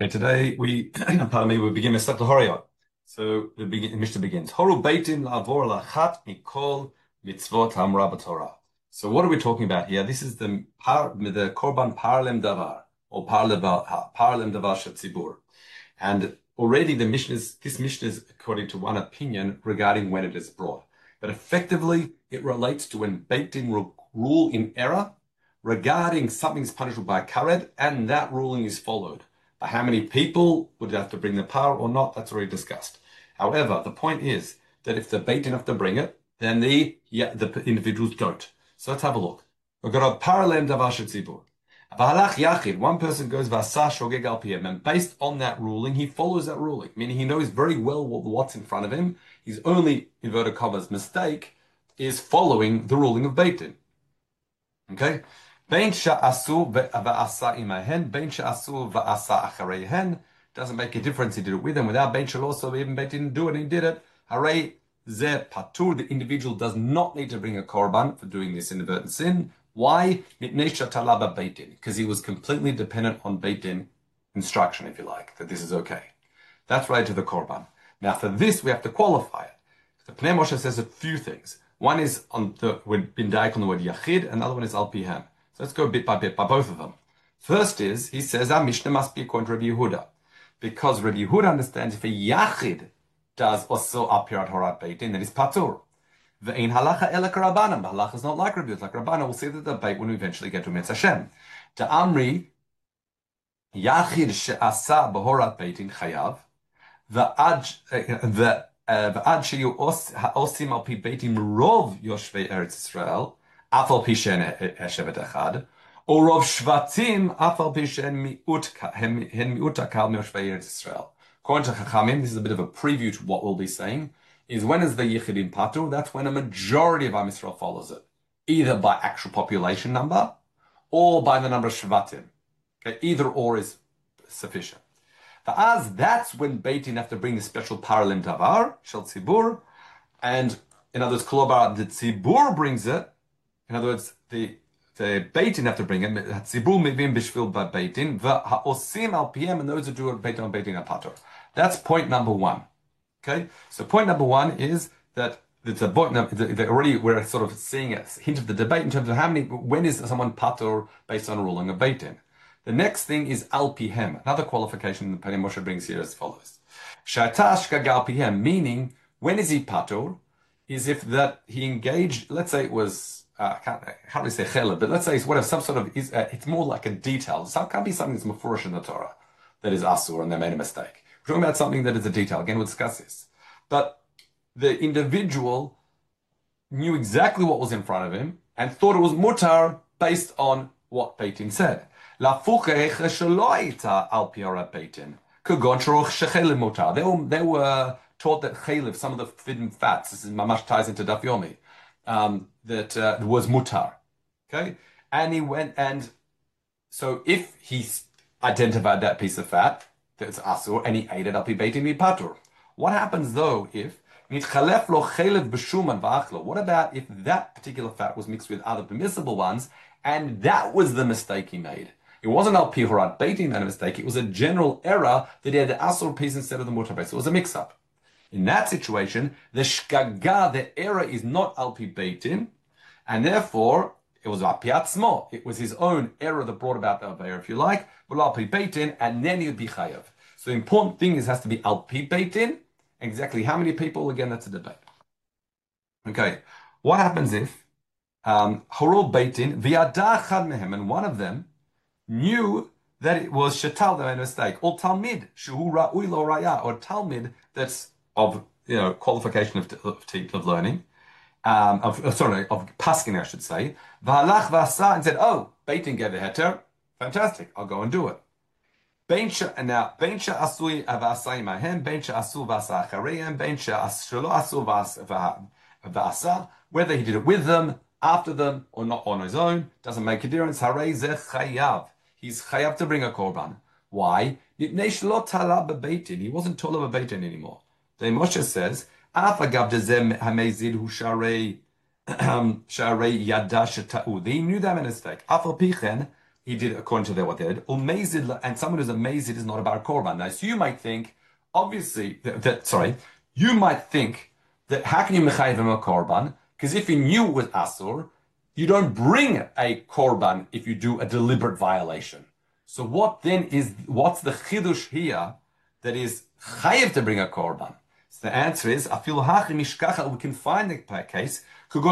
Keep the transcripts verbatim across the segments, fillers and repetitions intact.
Okay, today we, pardon me, we begin with Masechet Horayot. So the begin, Mishnah begins. Horu beitim la'avor la'achat mikol mitzvot hamra b'Torah. So what are we talking about here? This is the par, the korban paralem davar or paralem paralem davar shetzibur, and already the Mishnah is this Mishnah is according to one opinion regarding when it is brought, but effectively it relates to when Beit Din rule in error regarding something is punishable by a kared, and that ruling is followed. By how many people would have to bring the power or not, that's already discussed. However, the point is that if the Beit Din have to bring it, then the yeah, the individuals don't. So let's have a look. We've got a paralem davar shetzibur. V'halach yachid, one person goes v'asa shogeg al piyem, and based on that ruling, he follows that ruling, meaning he knows very well what, what's in front of him. His only, inverted commas, mistake is following the ruling of Beit Din. Okay? Bein sha'asu v'asa imahen, bein sha'asu v'asa achareihen. Doesn't make a difference. He did it with them. Without bein shal also, even Beit didn't do it, and he did it. Harei ze patur. The individual does not need to bring a korban for doing this inadvertent sin. Why? Because he was completely dependent on Beit Din instruction, if you like, that this is okay. That's right to the korban. Now, for this, we have to qualify it. The Pnei Moshe says a few things. One is on the with bin daik on the word yachid, another one is al pihem. So let's go bit by bit by both of them. First is, he says, our Mishnah must be according to Rabbi Yehuda. Because Rabbi Yehuda understands if a yachid does also al pirat horat Beit Din, then it's patur. Ve'ein halacha ela k'Rabbanan. Halacha is not like Rabbi Yehuda, it's like Rabbanan. We'll see the debate when we eventually get to Mitzvah Hashem. To Amri, yachid she'asa b'horat Beit Din chayav, ve'ad ועד שיהיו העושים על פי בית דין רוב יושבי ארץ ישראל, אף על פי שאין שבט אחד, או רוב שבטים, אף על פי שהן מיעוט הקהל מיושבי ארץ ישראל. According to Chachamim, this is a bit of a preview to what we'll be saying, is when is the Yichidin Patur? That's when a majority of Am Yisrael follows it, either by actual population number, or by the number of Shvatim. Okay, either or is sufficient. As that's when Beit Din have to bring the special paralem davar shel tzibur, and in other words, kolobar the tzibur brings it. In other words, the the Beit Din have to bring it. Tzibur mevim b'shvil by Beit Din v'haosim al piem, and those who do it Beit Din on Beit Din are patur. That's point number one. Okay, so point number one is that it's a point. That already we're sort of seeing a hint of the debate in terms of how many, when is someone patur based on a ruling of Beit Din. The next thing is al pihem. Another qualification the Pnei Moshe brings here as follows: Shata shgag al pihem, meaning when is he patur? Is if that he engaged. Let's say it was uh, I can't, I can't really say chela, but let's say it's whatever some sort of is. Uh, it's more like a detail. So it can't be something that's mafurish in the Torah that is asur and they made a mistake. We're talking about something that is a detail. Again, we'll discuss this. But the individual knew exactly what was in front of him and thought it was mutar based on what Beit Din said. They were, they were taught that chaylev, some of the forbidden fats, this is mamash ties into Daf Yomi, um, that uh, was mutar. Okay? And he went, and so if he identified that piece of fat, that's asur, and he ate it, al pi Beit Din patur. What happens though if what about if that particular fat was mixed with other permissible ones, and that was the mistake he made? It wasn't al pi horat Beit Din that a mistake. It was a general error that he had the asur piece instead of the mutar piece. It was a mix-up. In that situation, the shgaga, the error is not al pi Beit Din, and therefore it was al pi atzmo. It was his own error that brought about the avera, if you like, but al pi Beit Din, and then he would be chayav. So the important thing is has to be al pi Beit Din. Exactly how many people? Again, that's a debate. Okay, what happens if um, Horol Beit Din v'yada chad mehem, and one of them knew that it was shetal, that made a mistake, or talmid shehu ra'ui lo raya, or talmid that's of you know qualification of of, of learning, um, of uh, sorry of paskin, I should say, v'halach v'asa, and said, oh, Beit Din gave the heter, fantastic, I'll go and do it. And now, ben she'asui v'asa imahem, ben she'asu v'asa achareim, ben she'lo asu v'asa, whether he did it with them, after them, or not on his own, doesn't make a difference. Harei ze chayav. He's chayav to bring a korban. Why? He wasn't told of a Beit Din anymore. The Moshe says, Af agav dezem hamezid hu sharei sharei yada sheta'u. They knew that mistake. Af al pichen, he did according to their what they did. Umezid, and someone who's a mezid is not a bar korban. Now, so you might think, obviously, that, that sorry, you might think that how can you mechayiv him a korban? Because if he knew it was asur, you don't bring a korban if you do a deliberate violation. So what then is what's the chidush here that is chayiv to bring a korban? So the answer is afilu hachim mishkacha. We can find the case. In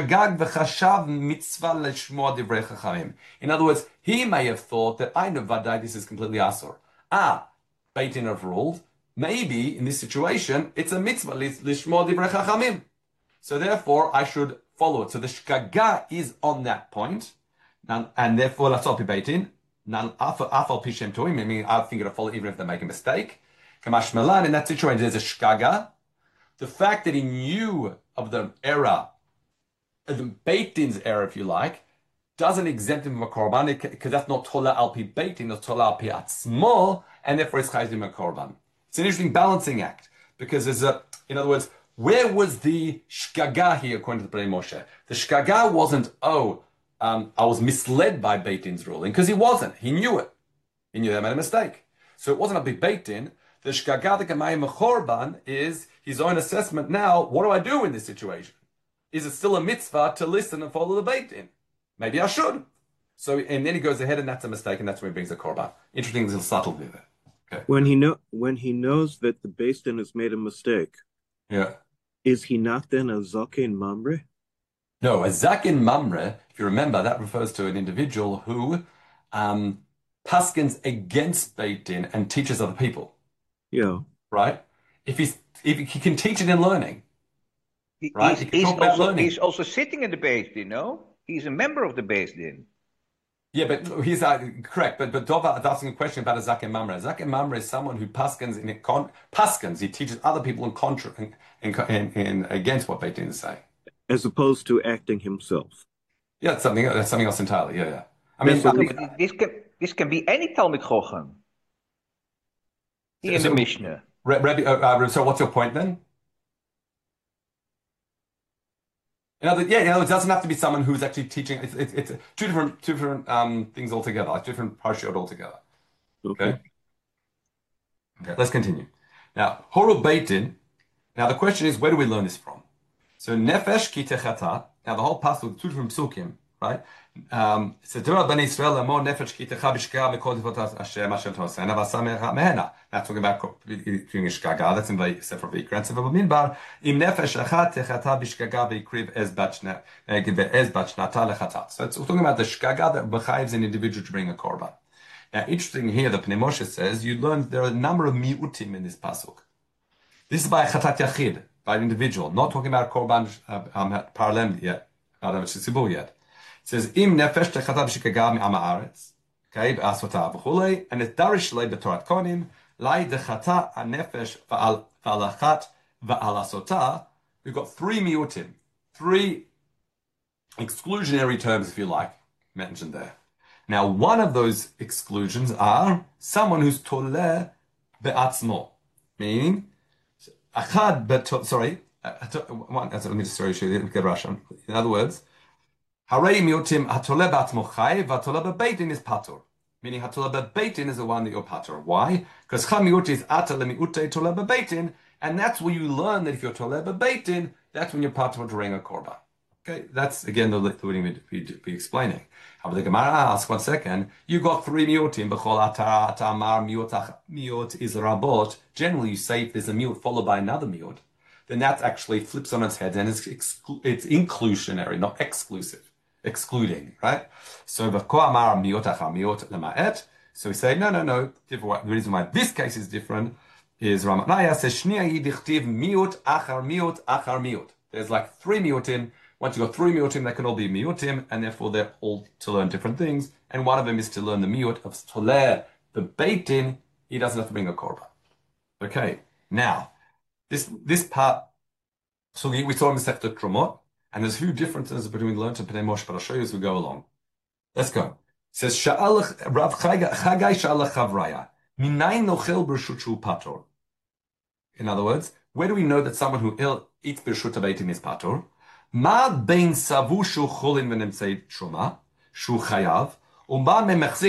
other words, he may have thought that I know vaday this is completely asur. Ah, Beit Din have ruled. Maybe in this situation it's a mitzvah lishmo divrei chachamim. So therefore I should follow it. So the shkaga is on that point, and, and therefore that's all Beit Din. Afal pishem toim, meaning I think it'll follow even if they make a mistake. Kamash Malan, in that situation there's a shkaga. The fact that he knew of the error, the Beit Din's error, if you like, doesn't exempt him from a korban because that's not tola al pi Beit Din, it's tola al pi atzmo, and therefore it's chayim a korban. It's an interesting balancing act because there's a, in other words, where was the shkaga here according to the Bnei Moshe? The shkaga wasn't, oh, um, I was misled by Beit Din's ruling, because he wasn't. He knew it. He knew they made a mistake. So it wasn't a big Beit Din. The shkaga, the kamayim korban, is his own assessment now. What do I do in this situation? Is it still a mitzvah to listen and follow the Beit Din? Maybe I should. So, and then he goes ahead, and that's a mistake, and that's when he brings the korban. Interesting little subtlety there. Okay. When he know when he knows that the Beit Din has made a mistake, yeah, is he not then a zaken mamre? No, a zaken mamre, if you remember, that refers to an individual who um, paskins against Beit Din and teaches other people. Yeah. Right? If he's if he can teach it in learning. He, right? He's, he he's, also, learning. he's also sitting in the Beit Din, no? He's a member of the Beit Din. Yeah, but he's uh, correct. But but Dova is asking a question about a zaken mamre. A zaken mamre is someone who paskins in it, con, paskins. He teaches other people in contra in, in, in, in against what Beit Din is saying, as opposed to acting himself. Yeah, that's something. That's something else entirely. Yeah, yeah. I mean, so I mean but this can this can be any Talmid Chochem. Here in so, the Mishnah. Rabbi, uh, uh, so what's your point then? In other, yeah, you know, it doesn't have to be someone who's actually teaching. It's, it's, it's two different, two different um, things altogether, like different parshiot altogether. Okay. okay. Okay. Let's continue. Now, Horu Beit Din. Now the question is, where do we learn this from? So nefesh ki techata. Now the whole pasuk, two different psukim, right? Um, so Torah Bnei Yisrael amor nefesh ki techa b'shkaga b'kol tifot Hashem Hashem tosena v'asam mehena. That's talking about doing a shkaga. That's in Sefer Vayikra, Sefer Bamidbar. Im nefesh achat techata b'shkaga v'ikriv ez batshna ez batshnata lechatat. So it's talking about the shkaga that bechayives an individual to bring a korban. Now, interesting here, the Pnei Moshe says you learn there are a number of miutim in this pasuk. This is by a chatat yachid, by an individual, not talking about korban uh, um, paralem yet, not about tzibur yet. It says im nefesh techata b'shkaga mi'am haaretz, okay, b'asota v'chulei, and it's darish lei b'torat konim, lai dechata anefesh v'alachat v'alasota. We've got three miutim, three exclusionary terms, if you like, mentioned there. Now, one of those exclusions are someone who's toleh be'atzmo, meaning achad beto, sorry, one, let me just sorry, get Russian. In other words, harei miutim hatoleh be'atzmo chay v'hatoleh be'beit din is patur, meaning hatoleh be'beit din is the one that you're patur. Why? Because chad miut is ata lemiute toleh be'beit din, and that's where you learn that if you're toleh be'beit din, that's when you're patur to bring a korban. Okay, that's again the wording we be explaining. How the Gemara asks, one second, you got three miutim, b'chol atar atamar miut miut is rabot. Generally, you say if there's a miut followed by another miut, then that actually flips on its head and it's exclu- it's inclusionary, not exclusive, excluding, right? So v'ko amar miut achar miut lemaet. So we say no, no, no. The reason why this case is different is Ramanaya says shniya yidichtiv miut achar miut achar miut. There's like three miutim. Once you've got three miutim, they can all be miutim, and therefore they're all to learn different things. And one of them is to learn the miut of Toleh, the Beit Din. He doesn't have to bring a korban. Okay, now, this this part, so we, we saw in the Sefta Trumot, and there's a few differences between learned and Pnei Moshe, but I'll show you as we go along. Let's go. It says, Sha'al Rav Chagai Sha'al Chavraya, Minayin nochel b'rshut shu pator. In other words, where do we know that someone who ill eats b'rshut Beit Din is pator? Ma bein savu shu cholin v'nemtzei truma shu chayav Now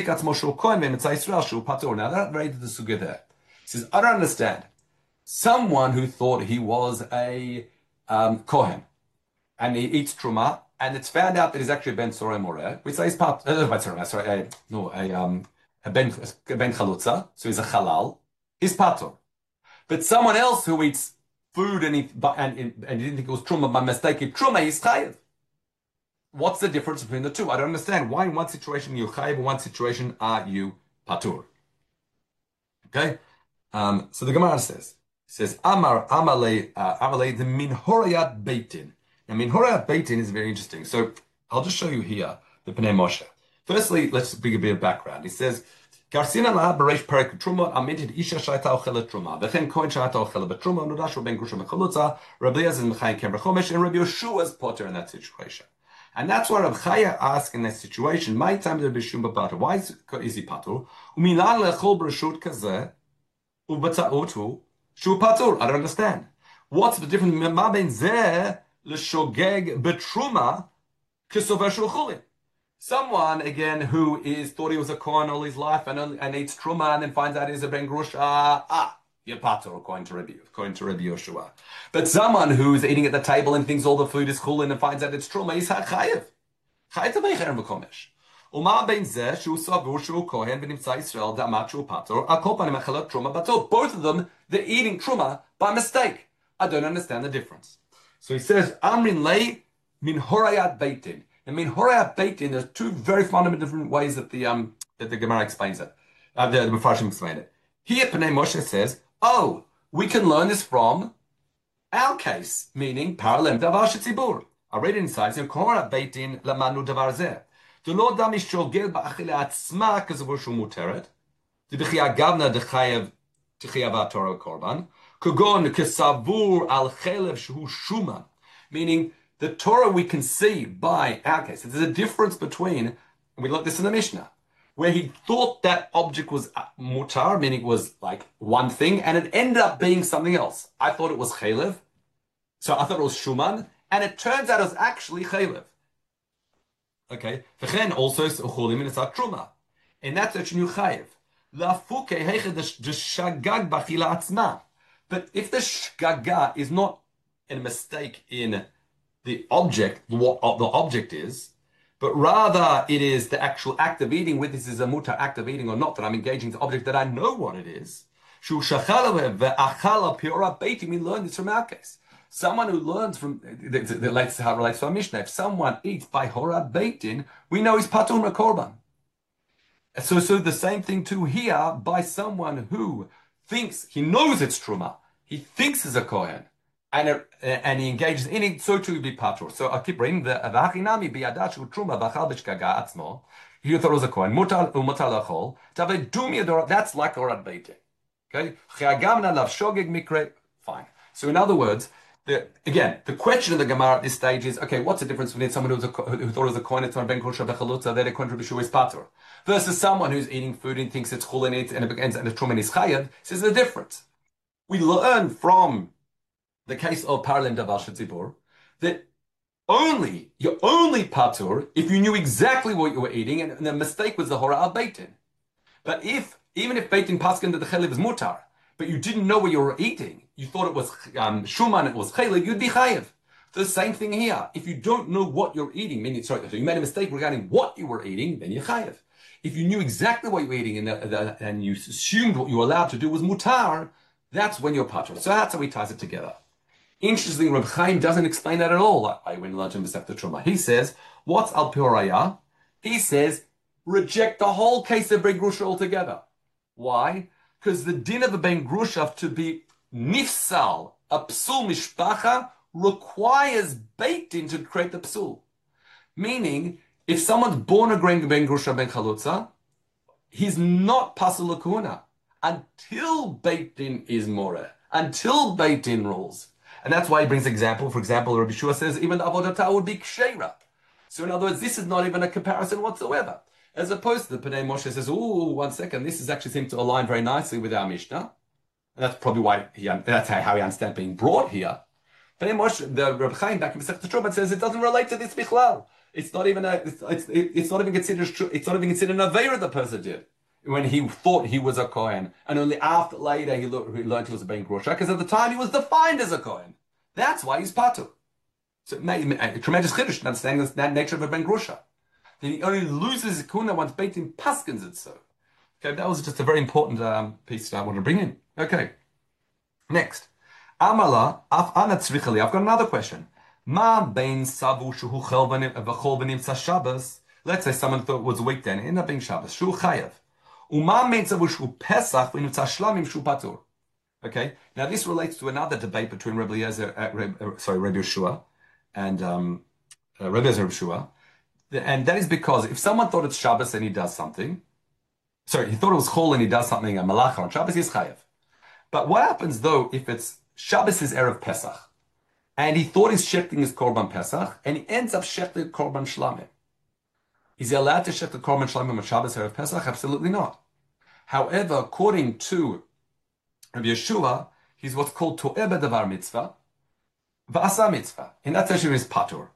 that raised the sugya there. He says, I don't understand. Someone who thought he was a um, kohen, and he eats truma, and it's found out that he's actually a ben soreh moreh. We say he's part. Uh, sorry, sorry, a, no, a um, a ben a ben chalutza, so he's a halal. He's patur. But someone else who eats food and he and, and he didn't think it was truma by mistake, if truma, he's chayiv. What's the difference between the two? I don't understand. Why in one situation you chayiv, in one situation are you patur? Okay. Um, so the Gemara says, says Amar Amale uh, Amale the Minhorayat Beitin. Now Minhorayat Beitin is very interesting. So I'll just show you here the Pnei Moshe. Firstly, let's bring a bit of background. He says, Garsina la bereish perek truma aminted isha shaita ochela truma. V'chen kohen shaita ochela betruma nudashu ben grusha mechalutza. Rabbi Eliezer is mechayin kem b'chomesh, and Rabbi Yeshua is potter in that situation. And that's why Rabbi Chaya asked in that situation, my time to be shumba pater. Why is, is he pater? Umilan lechol b'reshut kazeh. I don't understand. What's the difference? Someone again who is thought he was a kohen all his life and and eats truma and then finds out he's a ben grusha. Ah, you're patur according to Rabbi, according to Rabbi Yoshua. But someone who's eating at the table and thinks all the food is cool and finds out it's truma, he's chayiv. Chayiv to mecher v'komesh. Both of them, they're eating truma by mistake. I don't understand the difference. So he says, Amrin lei min horayat beitin. And min horayat beitin, there's two very fundamental different ways that the um that the Gemara explains it. Uh, the, the Mefarshim explain it. Here, Pnei Moshe says, oh, we can learn this from our case, meaning paralem davar shetzibur. I read it inside, so horayat beitin lamanu davar zeh. The Lord dami shogel ba'achile atzma kazavur shu muteret. The b'chia gavna dechayev t'chiyavat Torah korban. Kogon kesavur al chelev shu shuman. Meaning, the Torah we can see by our case. There's a difference between, and we look this in the Mishnah, where he thought that object was mutar, meaning it was like one thing, and it ended up being something else. I thought it was chelev, so I thought it was shuman, and it turns out it was actually chelev. Okay. V'chen also uchulim in truma. In that section you chayiv. Lafuke heiche the shagag b'chila atzma. But if the shgaga is not a mistake in the object, what the object is, but rather it is the actual act of eating, whether this is a mutar act of eating or not, that I'm engaging the object that I know what it is. Shu shachala ve'achala piora beitim. We learn this from our case. Someone who learns from, that relates to how it relates to our Mishnah. If someone eats by horad beitin, we know he's patur mekorban. So, so the same thing too here by someone who thinks he knows it's truma, he thinks he's a kohen, and it, and he engages in it. So too he be patur. So I keep reading the v'achinami biyadashu truma v'achal b'shgaga atzmo. He thought it was a kohen. Mutal u'mutal lachol. Tavei dumi ador. That's like horad beitin. Okay. Chiagamna lav shogeg mikre. Fine. So in other words. The, again, the question of the Gemara at this stage is, okay, what's the difference between someone who, was a, who thought it was a kohen, it's on ben kosher bechalutza, they're going to be shu is patur, versus someone who's eating food and thinks it's chul in it and it ends and the truman is chayav? Says the difference. We learn from the case of paralem davar shetzibur that only you're only patur if you knew exactly what you were eating and, and the mistake was the hora al beitin. But if even if beitin paskin that the chelev is mutar, but you didn't know what you were eating, you thought it was um, shuman, it was chaylik, you'd be chayiv. The same thing here. If you don't know what you're eating, meaning, sorry, so you made a mistake regarding what you were eating, then you're chayiv. If you knew exactly what you were eating and, uh, and you assumed what you were allowed to do was mutar, that's when you're patur. So that's how he ties it together. Interestingly, Reb Chaim doesn't explain that at all. I went lunch and Masechta Truma. He says, what's al pioraya? He says, reject the whole case of Ben Grusha altogether. Why? Because the din of a Ben Grusha to be nifsal, a psul mishpacha, requires baked in to create the psul. Meaning, if someone's born a Ben Grusha Ben Chalutza, he's not pasul lakuna until baked in is more, until baked in rules. And that's why he brings example. For example, Rabbi Shua says even the avodatah would be kshera. So in other words, this is not even a comparison whatsoever. As opposed to the Pnei Moshe says, "Oh, one second, this is actually seems to align very nicely with our Mishnah." And that's probably why he, that's how he understands being brought here. Pnei Moshe, the Reb Chaim back in Masechta Truma says it doesn't relate to this bichlal. It's not even a. It's, it's, it's not even considered. It's not even considered an avera the person did when he thought he was a kohen, and only after later he, lo- he learned he was a ben grosha. Because at the time he was defined as a kohen. That's why he's patu. So a tremendous chiddush in understanding that nature of a ben grosha. Then he only loses his kuna once Beit Din paskins it so. Okay, that was just a very important um, piece that I wanted to bring in. Okay, next. Amala af ana tzrichali. I've got another question. Ma bein savu shuhu v'chol v'nimtza Shabbos. Let's say someone thought it was a weekday and it ended up being Shabbos. Shu chayav. Uma mein savu shuhu Pesach v'nimtza shlamim shu patur. Okay, now this relates to another debate between Rabbi Eliezer, uh, Reb, uh, sorry, Rabbi Yeshua and um, uh, Rabbi Eliezer and Yeshua. And that is because if someone thought it's Shabbos and he does something, sorry, he thought it was Chol and he does something, a malacha on Shabbos, he's chayav. But what happens though if it's Shabbos is Erev Pesach, and he thought he's shechting his Korban Pesach, and he ends up shechting Korban Shlamim? Is he allowed to shech the Korban Shlamim on Shabbos Erev Pesach? Absolutely not. However, according to Rabbi Yeshua, he's what's called To'eh B'Davar Mitzvah, V'asa Mitzvah. In that situation, he's Patur.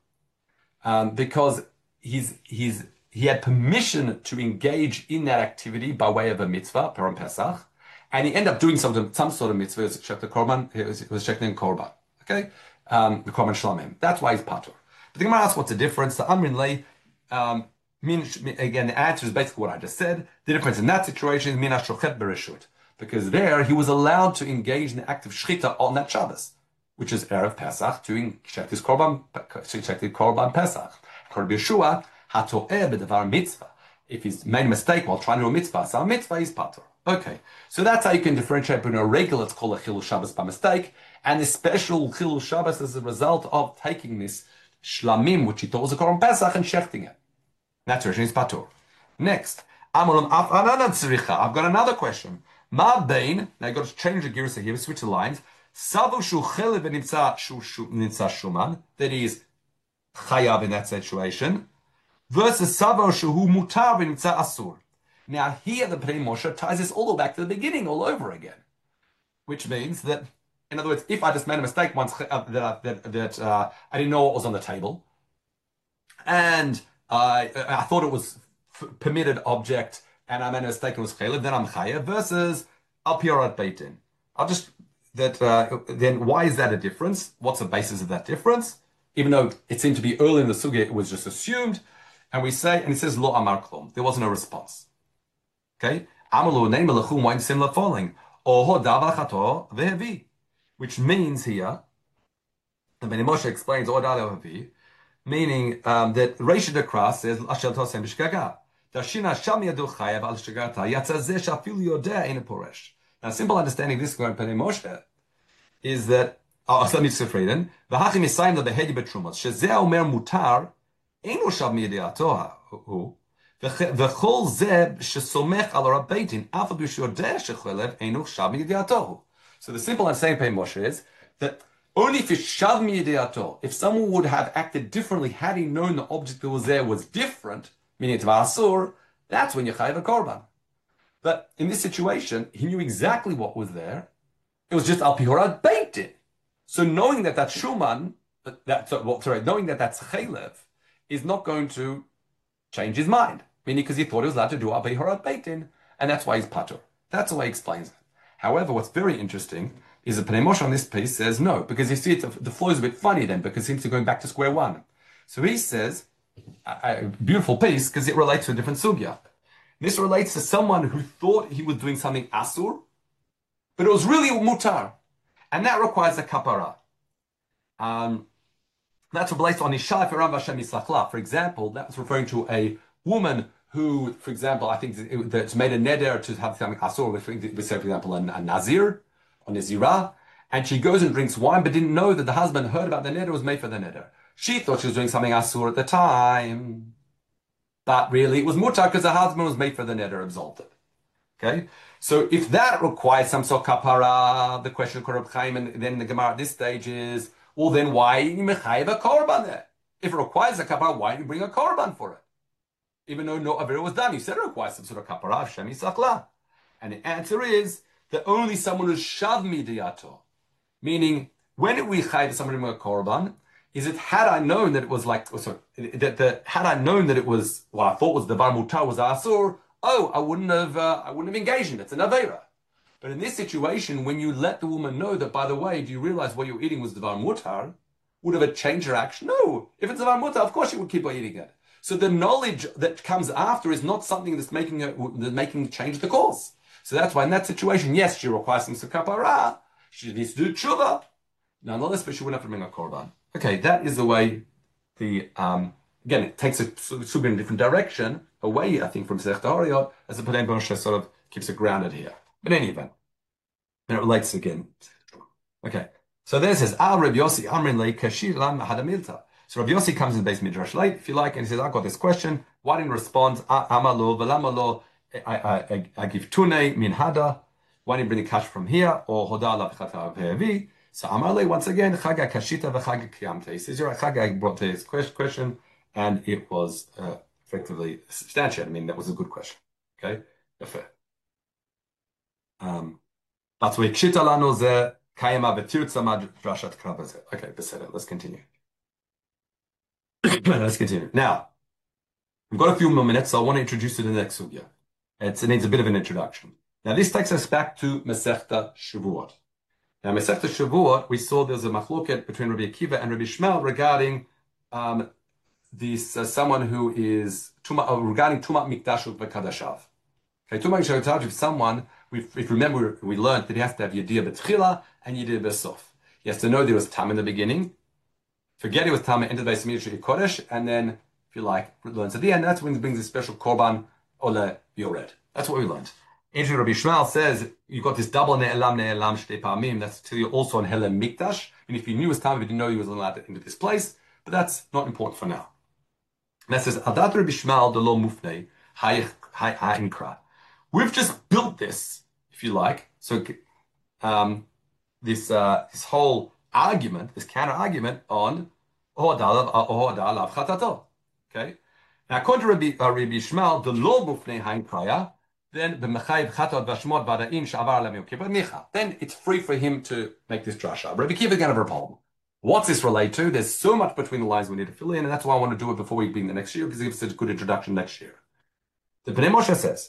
Um, because he's, he's, he had permission to engage in that activity by way of a mitzvah, Peron Pesach, and he ended up doing some, some sort of mitzvah. He was checking the korban. He was, he was checking korban. Okay, um, the korban shlamim. That's why he's patur. But the Gemara asks, what's the difference? The amrin lei, um, min, again, the answer is basically what I just said. The difference in that situation is min hashochet bereshut, because there he was allowed to engage in the act of shchita on that Shabbos, which is erev Pesach, to check his korban, to check the korban Pesach. Rabbi Yeshua hato'eh b'davar mitzvah. If he's made a mistake while trying to do a mitzvah, so a mitzvah is patur. Okay, so that's how you can differentiate between a regular, it's called a chilul Shabbos by mistake, and this special chilul Shabbos as a result of taking this shlamim, which he thought was a korban Pesach, and shechting it. That's where it's patur. Next, I've got another question. Ma bein, now I've got to change the gears here, switch the lines. Savu shu chelev v'nimtza shuman, that is chayav in that situation, versus Savo Shehu Mutar v'nimtza Asur. Now here the Pnei Moshe ties this all back to the beginning all over again, which means that, in other words, if I just made a mistake once uh, that, that, that uh, I didn't know what was on the table, and uh, I thought it was f- permitted object, and I made a mistake and it was chaylev, then I'm chayav, versus Al Piorat Beitin. I'll just, that, uh, then why is that a difference? What's the basis of that difference? Even though it seemed to be early in the sugya, it was just assumed. And we say, and it says, Lo Amar Klom. There was no response. Okay? Amalu name Melechum, why similar falling? Oho Davachato Vehevi. Which means here, and Bnei Moshe explains, O Davachato Vehevi, meaning um, that Reish Dekra says, Ashel Tosem Bishkaga. Dashina Sham Yadu Chayav Al Shagata. Yatzazeh Shafil Yodeh in a Poresh. Now, simple understanding of this going Bnei Moshe is that, oh, so let me just read it. V'hachim Yisayim the Behedi Betrumot. Shezeh Omer Mutar. אינו שב מידיעתו הוא, וכל זה שסומך על הרב בית דין, אף על פי שיודע שחלב אינו שב מידיעתו הוא. So the simple understanding of Pei Moshe is that only if it's shav midiato, if someone would have acted differently had he known the object that was there was different, meaning it's asur, that's when you chayav a korban. But in this situation, he knew exactly what was there. It was just al pihorad beit din. So knowing that that's shuman, that, well, sorry, knowing that that's chaylev, is not going to change his mind, meaning because he thought he was allowed to do al pihorad beit din, and that's why he's patur. That's the way he explains it. However, what's very interesting is that Pnei Moshe on this piece says no, because you see it, the flow is a bit funny then, because it seems to be going back to square one. So he says, a, a beautiful piece, because it relates to a different sugya. This relates to someone who thought he was doing something asur, but it was really mutar, and that requires a kapara. Um, that's relates on Isha Firam Vashem Yislachla. For example, that was referring to a woman who, for example, I think it, that's made a neder to have something asur, we say, for example, a, a nazir, or nazira, and she goes and drinks wine, but didn't know that the husband heard about the neder was made for the neder. She thought she was doing something asur at the time, but really it was mutar because the husband was made for the neder, absolved. Okay, so if that requires some sort of kapara, the question of Korab Chaim, and then the Gemara at this stage is, well, then why you mechayev a korban there? If it requires a kapara, why do you bring a korban for it? Even though no avera was done, you said it requires some sort of kapara, Shem Yisachla. And the answer is that only someone who's shav midiyato, meaning when we chayev somebody with a korban, is it had I known that it was like, oh, sorry, that the had I known that it was what I thought was the bar mutar was asur, oh, I wouldn't have, uh, I wouldn't have engaged in it. It's an avera. But in this situation, when you let the woman know that, by the way, do you realize what you're eating was the bar mutar? Would have it changed her action? No. If it's the bar mutar, of course she would keep on eating it. So the knowledge that comes after is not something that's making her, that's making change the course. So that's why in that situation, yes, she requires some kapara. She needs to do tshuva. Nonetheless, but she wouldn't have to bring a korban. Okay, that is the way the, um, again, it takes it super in a different direction, away, I think, from Masechta Horayot, as the Pnei Moshe sort of keeps it grounded here. But in any event, and it relates again. Okay, so there it says, Al Rabbi Yossi, Amrin Le, Kashir Lam Hadamilta. So Rabbi Yossi comes in the base midrash late, if you like, and he says, I got this question. Why didn't respond? Amalo, Velamalo, I, I, I give Tune, Min Hada. Why didn't bring the cash from here? Or Hoda La Chata Ve'evi. So Amarle, once again, Chaga Kashita v'Chaga Kiyamte. He says, you're Chaga brought this question, and it was uh, effectively substantiated. I mean, that was a good question. Okay? Fair. Um, that's why Kshita Lano ze Kayama v'Tirtza mad Drashat Krabaze. Okay, beseder. Let's continue. Let's continue. Now, we've got a few more minutes, so I want to introduce you to the next sugya. It's, it needs a bit of an introduction. Now, this takes us back to Masechta Shavuot. Now, Masechta Shavuot, we saw there's a machloket between Rabbi Akiva and Rabbi Shmuel regarding um, this uh, someone who is tuma, uh, regarding Tumat Mikdashut v'Kadashav. Okay, Tumat Mikdashut is someone. If you remember, we learned that he has to have Yediyah B'Tchila and Yediyah B'Sof. He has to know there was Tam in the beginning, forget it was Tam, enter the Beis Hamikdash Kodesh, and then, if you like, learns at the end. That's when he brings a special korban ole yored. That's what we learned. Andrew Rabbi Shmuel says you've got this double ne'elam ne'elam shtei pamim. That's to you also on Helem Mikdash. And if you knew his time, you didn't know he was allowed into this place. But that's not important for now. And that says Adat Rabbi Shmuel de lo mufnei ha'inkra. We've just built this, if you like. So um, this uh, this whole argument, this counter argument on ohadalav chatato. Okay. Now, according to Rabbi, uh, Rabbi Shmuel, the lo mufnei ha'inkra. Then then it's free for him to make this drasha. Rabbi Akiva is going to have a problem. What's this relate to? There's so much between the lines we need to fill in, and that's why I want to do it before we begin the next year, because it gives us a good introduction next year. The Pnei Moshe says,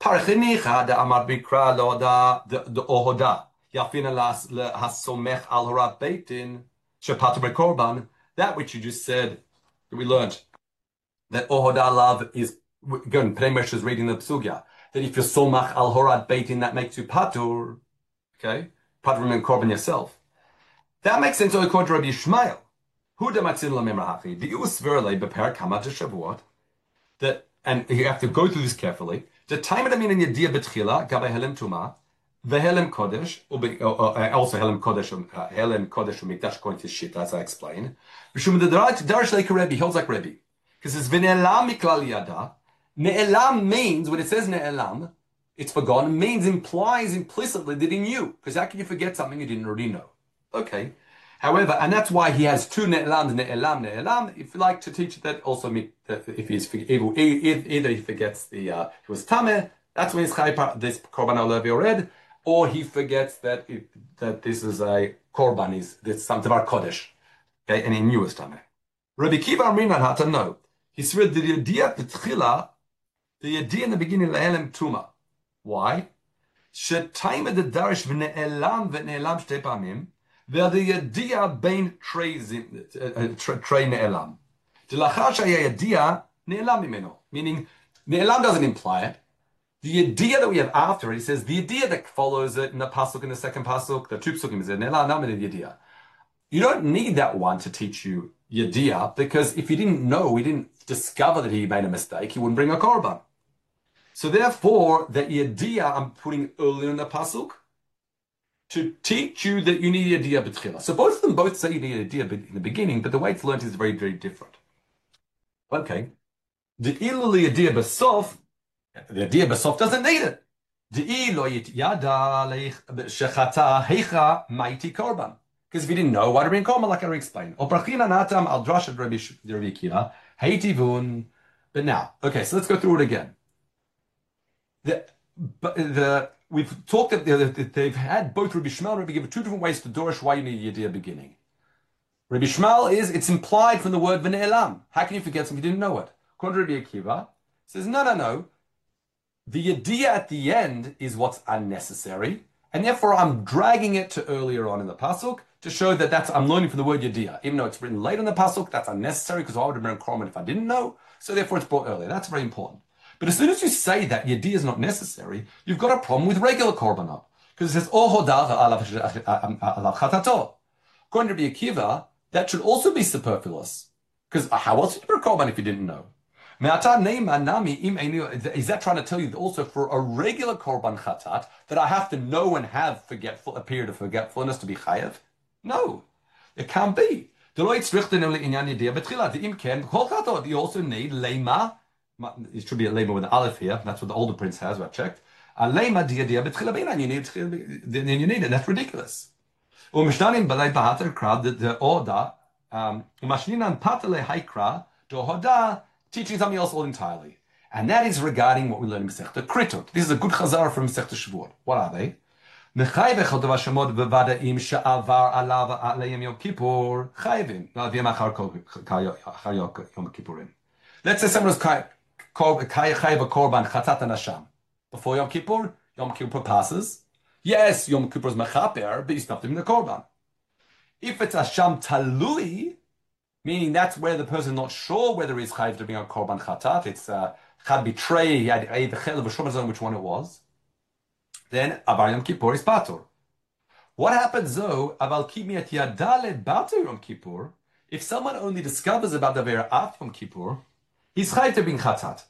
that which you just said, that we learned, that Ohoda love is, again, Pnei Moshe is reading the Psugya, that if you're somach al horad beitin, that makes you patur, okay? Patur and korban yourself. That makes sense according to Rabbi Yishmael. Hu dematzin lamimrahachi. The usverle beper kama to Shavuot. That, and you have to go through this carefully. The time of the meaning yediyah betchila gabe helem tuma, vehelem kodesh, also helem kodesh, helem kodesh umikdash according to shit, as I explained. B'shum the darash like Rebbe, he holds like Rebbe, because it's v'ne'elam miklal yada. Ne'elam means, when it says ne'elam, it's forgotten, means, implies implicitly that he knew. Because how can you forget something you didn't already know? Okay. However, and that's why he has two ne'elams, ne'elam, ne'elam. If you like to teach that, also if he's either, either he forgets the, uh, he was tameh, that's when he's chai this korban olev yored, or he forgets that it, that this is a korban, is this something about kodesh. Okay, and he knew it was tameh. Rabbi Kiva Amrinan had to know. He said the idea betchila, the idea in the beginning, le'elem tuma. Why? Shetayim the darish v'ne'elam v'ne'elam shtei pamim, v'the idea bein trei ne'elam. D'lachar shaya idea ne'elam imeno. Meaning, ne'elam doesn't imply it. The idea that we have after it, he says, the idea that follows it in the pasuk, in the second pasuk, the two pasukim is ne'elam, not the idea. You don't need that one to teach you yediyah, because if you didn't know, we didn't discover that he made a mistake, he wouldn't bring a korban. So therefore, the yediyah I'm putting earlier in the pasuk to teach you that you need yediyah b'tchila. So both of them both say you need yediyah in the beginning, but the way it's learned is very, very different. Okay. The ilu yediyah b'sof, the yediyah b'sof doesn't need it. The ilu yada shechata heicha mighty korban. Because if you didn't know, why do we bring korban? Like I explained. Or brachina natam al drashat Rabbi Akiva heitivun. But now, okay, so let's go through it again. The, the, we've talked that they've had both Rabbi Shmuel and Rabbi Akiva two different ways to dorish why you need Yediyah beginning. Rabbi Shmuel is, it's implied from the word v'ne'elam. How can you forget something if you didn't know it? According to Rabbi Akiva, says, no, no, no. The idea at the end is what's unnecessary, and therefore I'm dragging it to earlier on in the pasuk to show that that's I'm learning from the word yediyah. Even though it's written late in the pasuk, that's unnecessary because I would have been korban if I didn't know. So therefore it's brought earlier. That's very important. But as soon as you say that yediyah is not necessary, you've got a problem with regular korbanot because it says oh hodah alav chatato. According to Rabbi Akiva, that should also be superfluous because how else would you bring korban if you didn't know? Is that trying to tell you that also for a regular korban chatat that I have to know and have forgetful a period of forgetfulness to be chayev? No, it can't be. You also need lema. It should be a lema with an aleph here. That's what the older prince has. I checked. Lema dia dia betchila. You need then you need it. That's ridiculous. Umishnanim balei bahater krad the order. Umashninan patale haikra do hoda. Teaching something else all entirely. And that is regarding what we learn in Masechta Kritot. This is a good chazar from Masechta Shavuot. What are they? Mechayv echot v'shemot b'vada'im she'avar alav aleim Yom Kippur chayvim. V'yem achar Yom Kippurim. Let's say someone was chayv a korban chatat anasham. Before Yom Kippur, Yom Kippur passes. Yes, Yom Kippur is mechaper, but he's not doing the korban. If it's asham talui, meaning that's where the person not sure whether he's chayiv to bring a korban chatat. It's uh, chad betray. He had a the chel of which one it was. Then avar Yom Kippur is patur. What happens though? Aval kimiat yadale batur Yom Kippur. If someone only discovers about the vera after Yom Kippur, he's chayiv to bring chatat.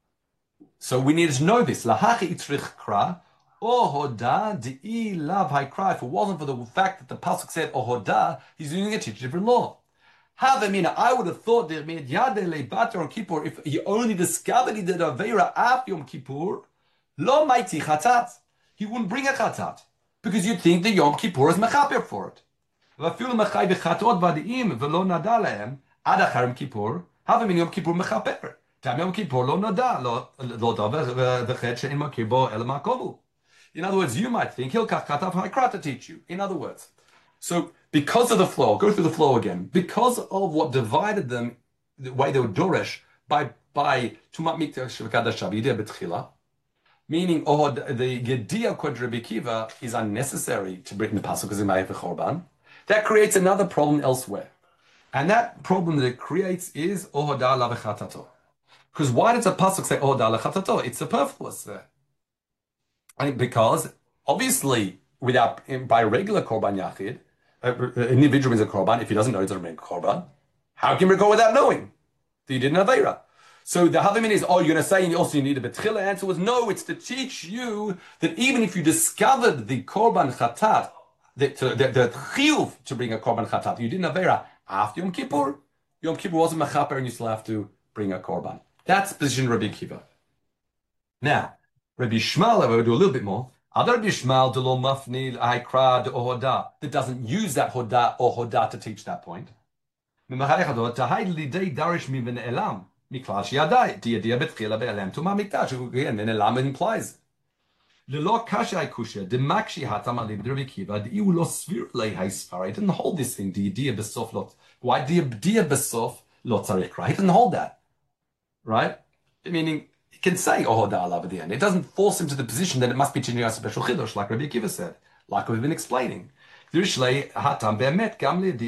So we need to know this. Lahachi itzrich kra. Ohoda di lav haikra. If it wasn't for the fact that the pasuk said ohoda, he's using a different law. Havamina, I would have thought that made Yadele Bater on Kippur if he only discovered he did a Vera after Yom Kippur, lo mighty chatat. He wouldn't bring a chatat because you'd think the Yom Kippur is mechaper for it. V'afilu mechay b'chatot v'adiim v'lo nada lehem ad achar Yom Kippur. Havamina Yom Kippur mechaper. Tam Yom Kippur lo nada lo lo davar v'chet she'im makibo el makovu. In other words, you might think he'll kach chatat ha'ikra to teach you. In other words, so. Because of the flow, I'll go through the flow again. Because of what divided them, the way they were dorish by by tumat mikdash v'kadash yediyah betchila, meaning oh the yediyah according to Rabbi Akiva is unnecessary to bring the pasuk because it may have a korban. That creates another problem elsewhere, and that problem that it creates is ohoda lavechatato. Because why does the pasuk say ohoda lavechatato? It's superfluous there, and because obviously without by regular korban yachid. An individual is a korban. If he doesn't know, he's not a korban. How can you recall without knowing that you didn't have Aveira? So the Havamin is, oh, you're going to say, and you also need a betchila. Answer was no. It's to teach you that even if you discovered the korban chatat, the the, the chiyuv to bring a korban chatat, you didn't have Aveira after Yom Kippur. Yom Kippur wasn't mechaper, and you still have to bring a korban. That's the position of Rabbi Akiva. Now, Rabbi Shmuel, I will do a little bit more. Other Bishmal de lo mafni haikra de ohoda that doesn't use that hoda or hoda to teach that point. Again, then elam implies. Lelo kasha kusha de makshi hatam ali b'Rabbi Akiva de iu lo svir lei haisfar. He didn't hold this thing. The idea besof lot. Why the idea besof lot tzarich? Right? He didn't hold that. Right? Meaning. He can say oh alav at the end. It doesn't force him to the position that it must be changing a special chidush, like Rabbi Akiva said, like we've been explaining. There's two yediot.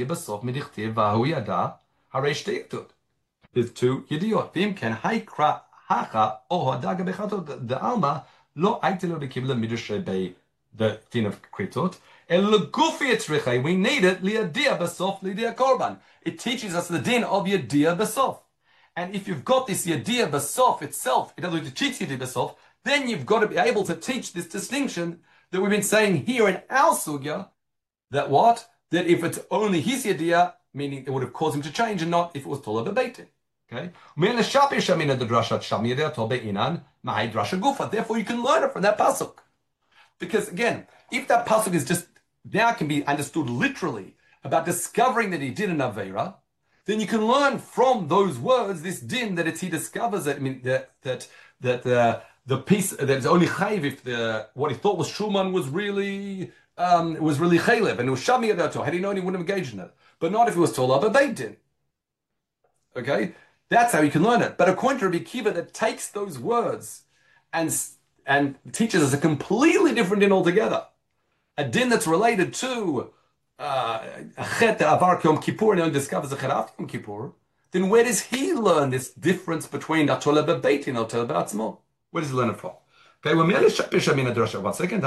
Vim can haikra hacha oh daga bechatot the alma lo aitelo bekibla midrash be the din of kritot el gufi etzrichai. We need it liadia besof liadia korban. It teaches us the din of yadia besof. And if you've got this yediyah basof itself, in other words, to teach yediyah basof, then you've got to be able to teach this distinction that we've been saying here in our sugya, that what? That if it's only his yediyah, meaning it would have caused him to change, and not if it was tola bebeitin. Okay? Therefore, you can learn it from that pasuk. Because again, if that pasuk is just, now can be understood literally about discovering that he did an Aveira, then you can learn from those words this din that it's he discovers that I mean that that that uh, the piece that's only chayv if the what he thought was Shuman was really um was really chaylev and it was shami adato. Had he known, he wouldn't have engaged in it. But not if it was tola but they did. Okay, that's how you can learn it. But according to Rabbi Kiva, that takes those words and and teaches us a completely different din altogether. A din that's related to uh, a chet avar Yom Kippur and only discovers a chet after Yom Kippur. Then where does he learn this difference between Atola Bebeit and Atola Ba'atzmo? Where does he learn it from? Okay, well, one second.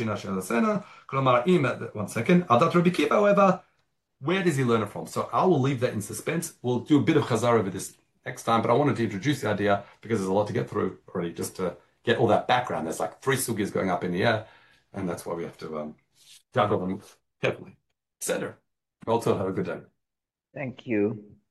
One second. Adat Rabbi Kiva, however, where does he learn it from? So I will leave that in suspense. We'll do a bit of chazar over this next time, but I wanted to introduce the idea because there's a lot to get through already, just to get all that background. There's like three sugyas going up in the air, and that's why we have to um, juggle them carefully. et cetera. Also, have a good day. Thank you.